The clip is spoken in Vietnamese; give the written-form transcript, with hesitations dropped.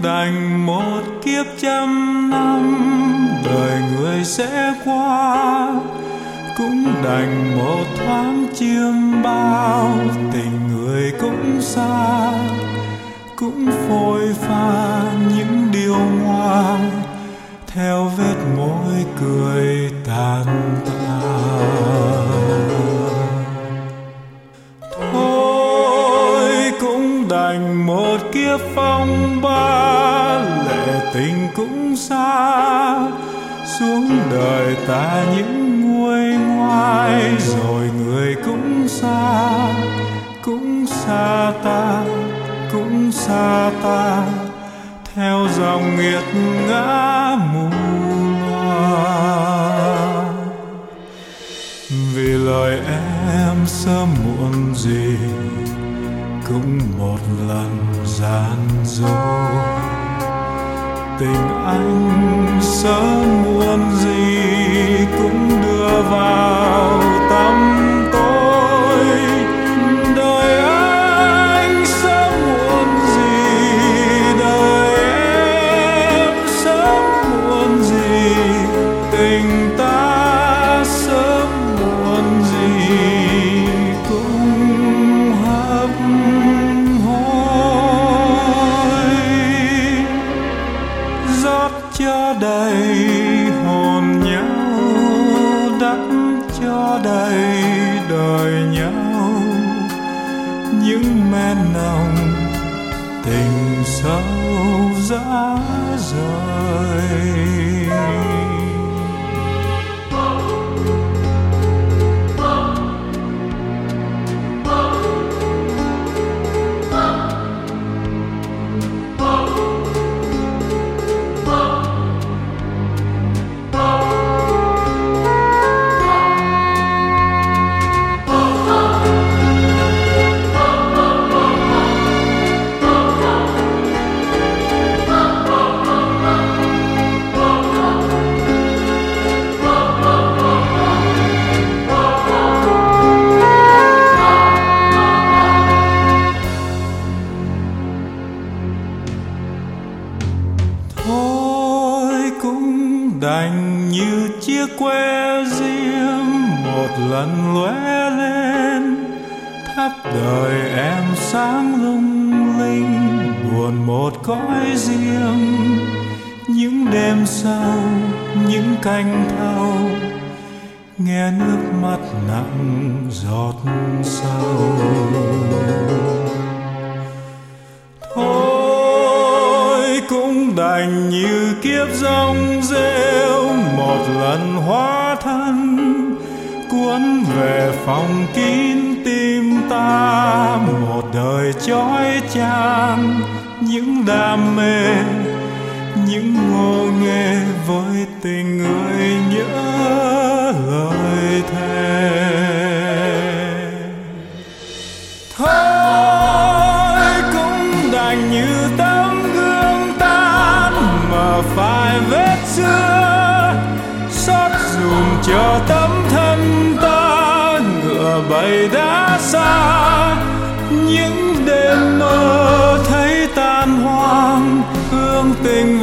đành một kiếp trăm năm đời người sẽ qua, cũng đành một thoáng chiêm bao tình người cũng xa, cũng phôi pha những điều ngoan theo vết môi cười tàn tạ. Thôi cũng đành một kiếp phong ba, lệ tình cũng xa, xuống đời ta những nguôi ngoai, rồi người cũng xa ta, cũng xa ta, theo dòng nghiệt ngã mù loa. Vì lời em sớm muộn gì cũng một lần gian dối, tình anh sớm muộn gì cũng đưa vào tâm tôi. Đời anh sớm muộn gì, đời em sớm muộn gì, tình ta sớm muộn gì cũng hấp hối. Rót cho đầy hồn nhau, đắp cho đầy đời nhau, những men nồng tình sâu dã rời. Thôi cũng đành như chiếc que diêm một lần lóe lên, thắp đời em sáng lung linh, buồn một cõi riêng. Những đêm sâu, những canh thâu, nghe nước mắt nặng giọt sâu. Cũng đành như kiếp rong rêu một lần hóa thân, cuốn về phòng kín tim ta một đời chói chang. Những đam mê, những ngô nghê với tình người nhớ lời thề. Thôi cũng đành như tấm gương tan mà phải vết xưa, xót dùm cho tấm thân ta ngựa bầy đã xa. Những đêm mơ thấy tan hoang, hương tình